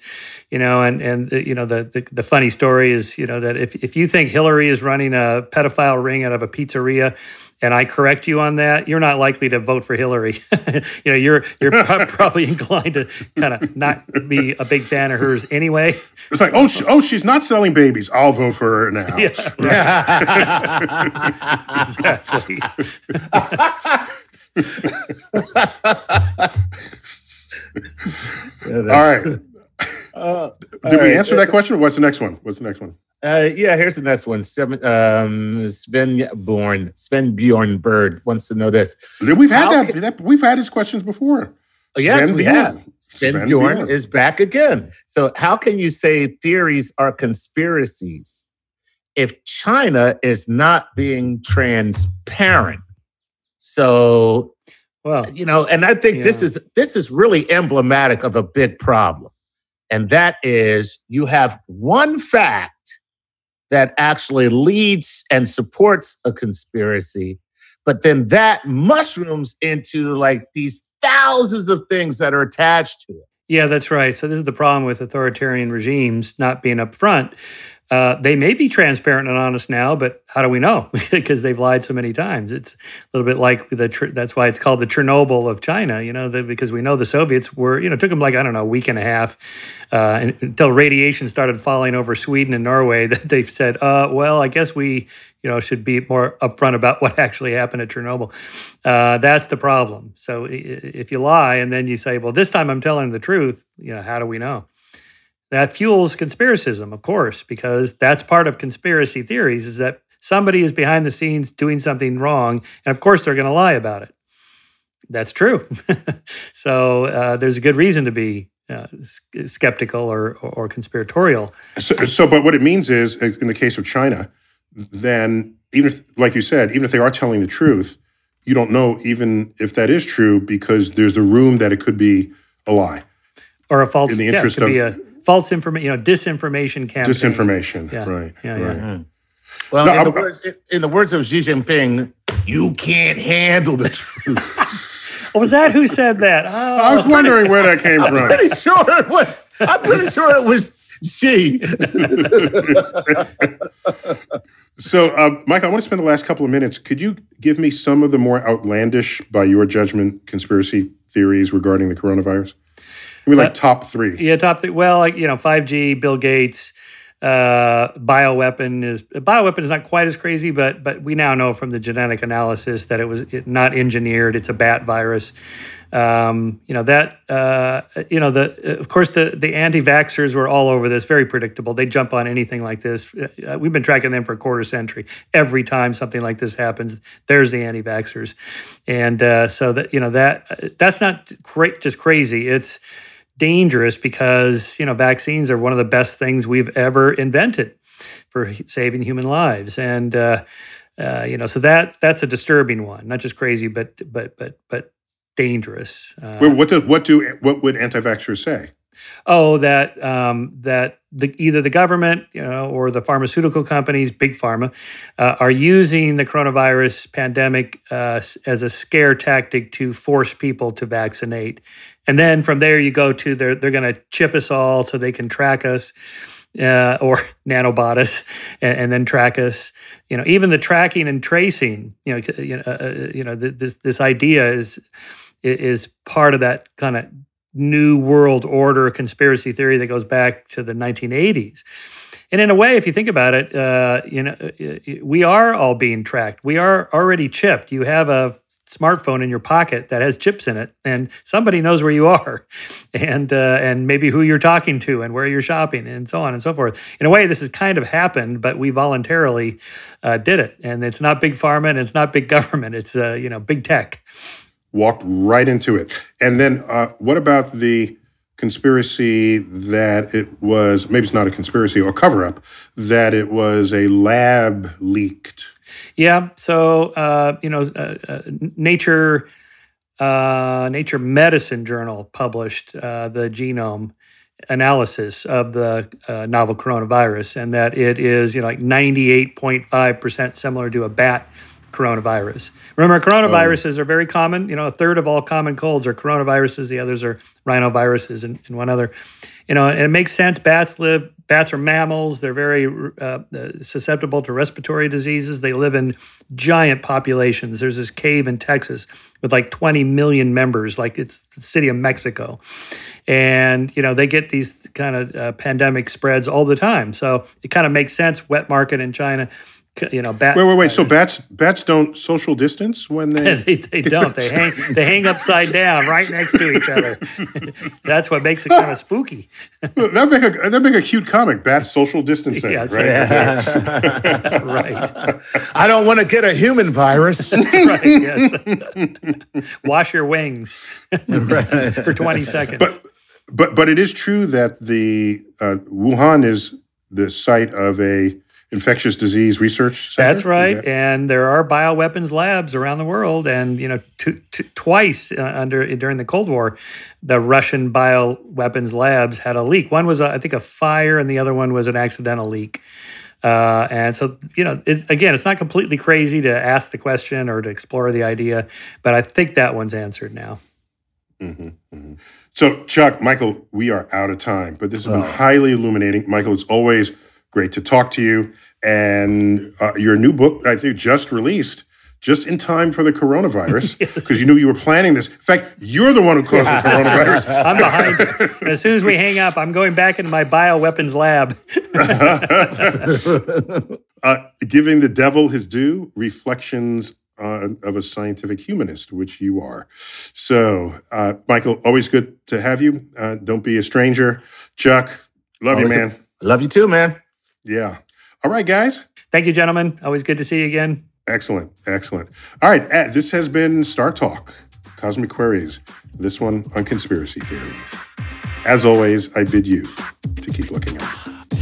the funny story is, that if you think Hillary is running a pedophile ring out of a pizzeria, and I correct you on that, you're not likely to vote for Hillary. You're probably inclined to kind of not be a big fan of hers anyway. It's like, she's not selling babies. I'll vote for her now. Yeah, right. Exactly. All right. Did we answer that question? Or what's the next one? Yeah, here's the next one. Sven Bjorn Bird wants to know this. We've had we've had his questions before. Oh, yes, we have. Sven Bjorn is back again. So how can you say theories are conspiracies if China is not being transparent? So, well, and I think this is really emblematic of a big problem. And that is you have one fact that actually leads and supports a conspiracy, but then that mushrooms into like these thousands of things that are attached to it. Yeah, that's right. So this is the problem with authoritarian regimes not being upfront. They may be transparent and honest now, but how do we know? Because they've lied so many times. It's a little bit like that's why it's called the Chernobyl of China, because we know the Soviets were, it took them like, I don't know, a week and a half until radiation started falling over Sweden and Norway that they've said, well, I guess we, should be more upfront about what actually happened at Chernobyl. That's the problem. So if you lie and then you say, well, this time I'm telling the truth, how do we know? That fuels conspiracism, of course, because that's part of conspiracy theories is that somebody is behind the scenes doing something wrong, and of course they're going to lie about it. That's true. So there's a good reason to be skeptical or conspiratorial. But what it means is, in the case of China, then even if, like you said, even if they are telling the truth, you don't know even if that is true because there's the room that it could be a lie. Or a false, in the interest it could be a false information, disinformation campaign. Disinformation, yeah. Right. Yeah. Mm-hmm. Well, in the words of Xi Jinping, you can't handle the truth. Was that who said that? I was wondering where that came from. I'm pretty sure it was Xi. So, Mike, I want to spend the last couple of minutes. Could you give me some of the more outlandish, by your judgment, conspiracy theories regarding the coronavirus? I mean, like top three. Yeah, top three. Well, 5G, Bill Gates, bioweapon is not quite as crazy, but we now know from the genetic analysis that it was not engineered. It's a bat virus. Of course, the anti-vaxxers were all over this, very predictable. They jump on anything like this. We've been tracking them for a quarter century. Every time something like this happens, there's the anti-vaxxers. And so that's not just crazy. It's dangerous because, vaccines are one of the best things we've ever invented for saving human lives. And, so that's a disturbing one, not just crazy, but dangerous. What would anti-vaxxers say? Oh, that either the government, or the pharmaceutical companies, big pharma, are using the coronavirus pandemic as a scare tactic to force people to vaccinate, and then from there you go to they're going to chip us all so they can track us. Or nanobot us and then track us. Even the tracking and tracing. This idea is part of that kind of new world order conspiracy theory that goes back to the 1980s. And in a way, if you think about it, we are all being tracked. We are already chipped. You have a smartphone in your pocket that has chips in it, and somebody knows where you are, and maybe who you're talking to, and where you're shopping, and so on and so forth. In a way, this has kind of happened, but we voluntarily did it, and it's not big pharma and it's not big government. It's big tech. Walked right into it. And then what about the conspiracy that it was, maybe it's not a conspiracy or cover-up, that it was a lab leaked? Yeah. So, Nature Medicine Journal published the genome analysis of the novel coronavirus, and that it is 98.5% similar to a bat coronavirus. Remember, coronaviruses are very common. A third of all common colds are coronaviruses. The others are rhinoviruses and one other. And it makes sense. Bats are mammals. They're very susceptible to respiratory diseases. They live in giant populations. There's this cave in Texas with like 20 million members, like it's the city of Mexico. And, they get these kind of pandemic spreads all the time. So it kind of makes sense. Wet market in China. Wait. So bats don't social distance when they they don't. They hang upside down right next to each other. That's what makes it kind of spooky. That'd make a cute comic. Bats social distancing, Yes, right? Yeah. Right. I don't want to get a human virus. That's right. Yes. Wash your wings for 20 seconds. But it is true that the Wuhan is the site of a infectious disease research center. That's right. And there are bioweapons labs around the world. And, twice during the Cold War, the Russian bioweapons labs had a leak. One was, I think, a fire, and the other one was an accidental leak. And so, it's not completely crazy to ask the question or to explore the idea, but I think that one's answered now. Mm-hmm, mm-hmm. So, Chuck, Michael, we are out of time, but this has been highly illuminating. Michael, it's always great to talk to you. And your new book, I think, just released just in time for the coronavirus, because you knew you were planning this. In fact, you're the one who caused the coronavirus. I'm behind it. And as soon as we hang up, I'm going back into my bioweapons lab. Giving the Devil His Due, Reflections of a Scientific Humanist, which you are. So, Michael, always good to have you. Don't be a stranger. Chuck, love you, man. Love you too, man. Yeah. All right, guys. Thank you, gentlemen. Always good to see you again. Excellent. All right, this has been Star Talk, Cosmic Queries, this one on conspiracy theories. As always, I bid you to keep looking up.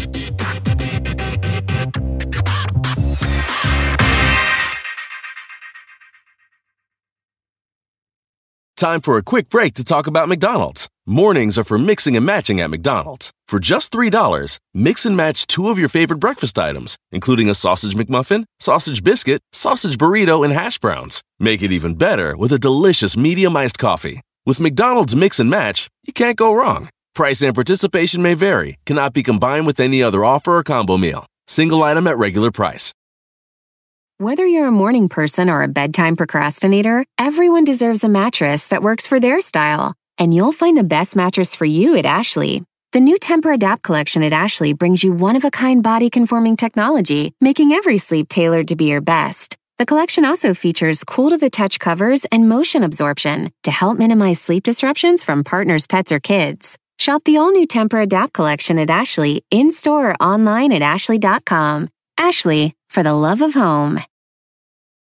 Time for a quick break to talk about McDonald's. Mornings are for mixing and matching at McDonald's. For just $3, mix and match 2 of your favorite breakfast items, including a sausage McMuffin, sausage biscuit, sausage burrito, and hash browns. Make it even better with a delicious medium iced coffee. With McDonald's Mix and Match, you can't go wrong. Price and participation may vary, cannot be combined with any other offer or combo meal. Single item at regular price. Whether you're a morning person or a bedtime procrastinator, everyone deserves a mattress that works for their style. And you'll find the best mattress for you at Ashley. The new Tempur-Adapt collection at Ashley brings you one-of-a-kind body-conforming technology, making every sleep tailored to be your best. The collection also features cool-to-the-touch covers and motion absorption to help minimize sleep disruptions from partners, pets, or kids. Shop the all-new Tempur-Adapt collection at Ashley, in-store or online at ashley.com. Ashley, for the love of home.